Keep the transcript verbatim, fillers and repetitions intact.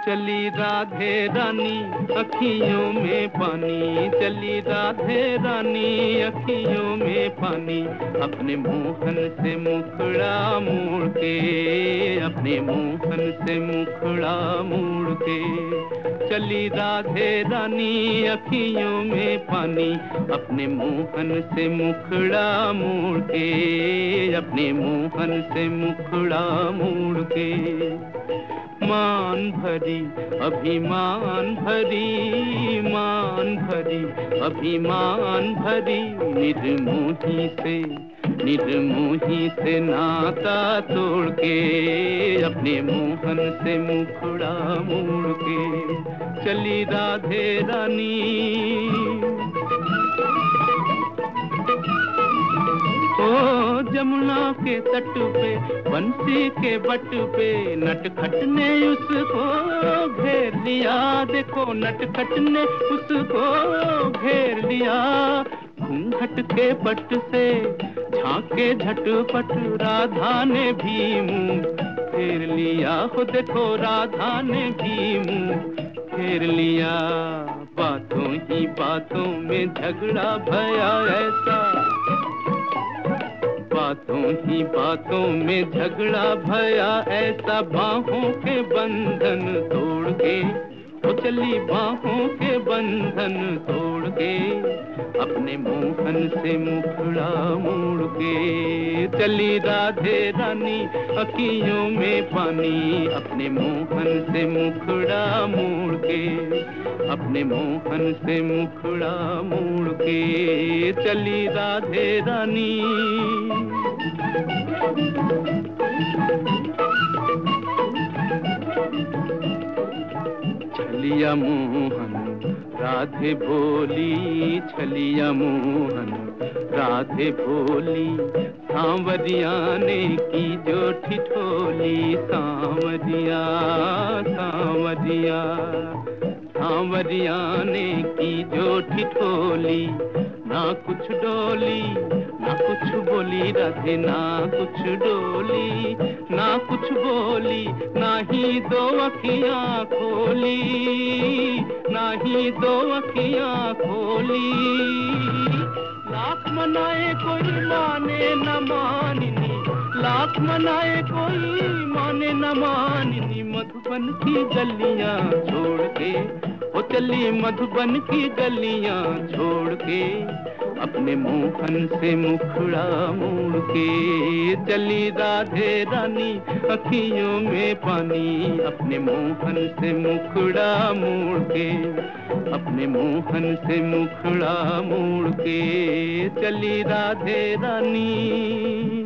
चली राधे रानी अखियों में पानी, चली राधे रानी अखियों में पानी, अपने मोहन से मुखड़ा मोड़ के, अपने मोहन से मुखड़ा मोड़ के। चली राधे रानी अखियों में पानी, अपने मोहन से मुखड़ा मोड़ के, अपने मोहन से मुखड़ा मोड़ के। मान भरी अभिमान भरी, मान भरी अभिमान भरी, निर्मोही से निर्मोही से नाता तोड़ के, अपने मोहन से मुखड़ा मोड़ के। चली राधे रानी ओ जमुना के तट पे, बंसी के बट पे, नटखट ने उसको घेर लिया, देखो नटखट ने उसको घेर लिया। घूंघट के पट से झांके झटपट, राधा ने भी मुंह फेर लिया, हो देखो राधा ने भी मुंह फेर लिया। बातों ही बातों में झगड़ा भया ऐसा, बातों ही बातों में झगड़ा भया ऐसा, बाहों के बंधन तोड़ के, वो चली बाहों के बंधन तोड़ के, अपने मोहन से मुखड़ा मोड़ के। चली राधे रानी अखियों में पानी, अपने मोहन से मुखड़ा मोड़ के, अपने मोहन से मुखड़ा मोड़ के। चली राधे रानी छलिया मोहन राधे बोली, छलिया मोहन राधे बोली, सांवरिया ने की जो ठिठोली, सांवरिया सांवरिया सांवरिया ने की जो ठिठोली। ना कुछ डोली ना कुछ बोली राधे, ना कुछ डोली ना कुछ बोली, ना ही दो अखियां खोली, ना ही दो अखियां खोली। लाख मनाए कोई माने न माननी, लाख मनाए कोई माने न माननी, मधुबन की गलियां छोड़ के, वो चली मधुबन की गलियां छोड़ के, अपने मोहन से मुखड़ा मोड़ के। चली राधे रानी अखियों में पानी, अपने मोहन से मुखड़ा मोड़ के, अपने मोहन से मुखड़ा मोड़ के। चली राधे रानी।